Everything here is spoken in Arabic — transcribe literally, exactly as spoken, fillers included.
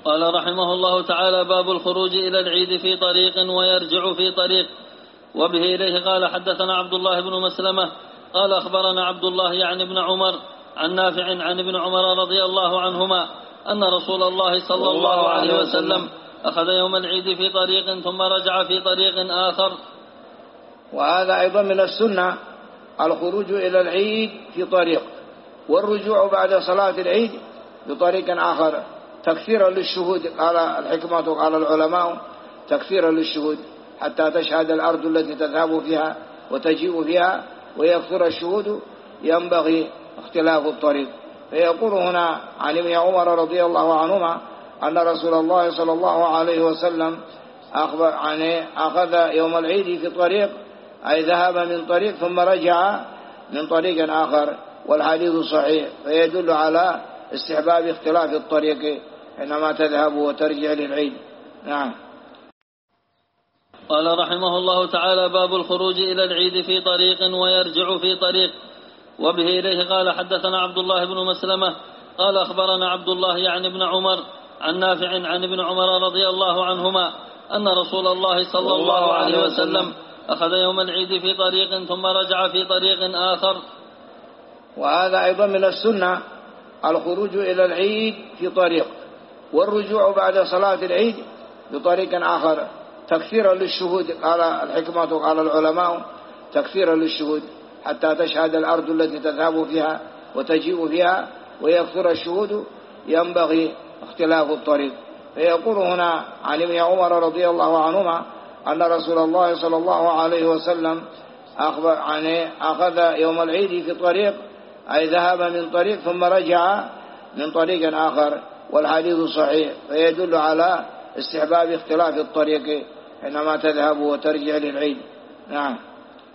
قال رحمه الله تعالى: باب الخروج إلى العيد في طريق ويرجع في طريق. وبه إليه قال: حدثنا عبد الله بن مسلمة قال أخبرنا عبد الله يعني ابن عمر عن نافع عن ابن عمر رضي الله عنهما أن رسول الله صلى الله عليه وسلم أخذ يوم العيد في طريق ثم رجع في طريق آخر. وهذا أيضا من السنة الخروج إلى العيد في طريق والرجوع بعد صلاة العيد بطريق آخر تكثيرا للشهود. قال الحكمة قال العلماء تكثيرا للشهود حتى تشهد الأرض التي تذهب فيها وتجيء فيها ويكثر الشهود ينبغي اختلاف الطريق. فيقول هنا عن ابن عمر رضي الله عنهما أن رسول الله صلى الله عليه وسلم أخذ يوم العيد في طريق، أي ذهب من طريق ثم رجع من طريق آخر، والحديث صحيح، فيدل على استحباب اختلاف الطريق حينما تذهب وترجع للعيد. نعم. قال رحمه الله تعالى: باب الخروج إلى العيد في طريق ويرجع في طريق. وبه إليه قال: حدثنا عبد الله بن مسلمة قال أخبرنا عبد الله يعني ابن عمر عن نافع عن ابن عمر رضي الله عنهما أن رسول الله صلى الله عليه وسلم أخذ يوم العيد في طريق ثم رجع في طريق آخر. وهذا أيضا من السنة الخروج إلى العيد في طريق والرجوع بعد صلاة العيد بطريق آخر تكثيرا للشهود. قال الحكمة قال العلماء تكثيرا للشهود حتى تشهد الأرض التي تذهب فيها وتجيء فيها ويكثر الشهود ينبغي اختلاف الطريق. فيقول هنا عن ابن عمر رضي الله عنهما أن رسول الله صلى الله عليه وسلم أخذ يوم العيد في طريق، أي ذهب من طريق ثم رجع من طريق آخر، والحديث صحيح، فيدل على استحباب اختلاف الطريق حينما تذهب وترجع للعيد. نعم.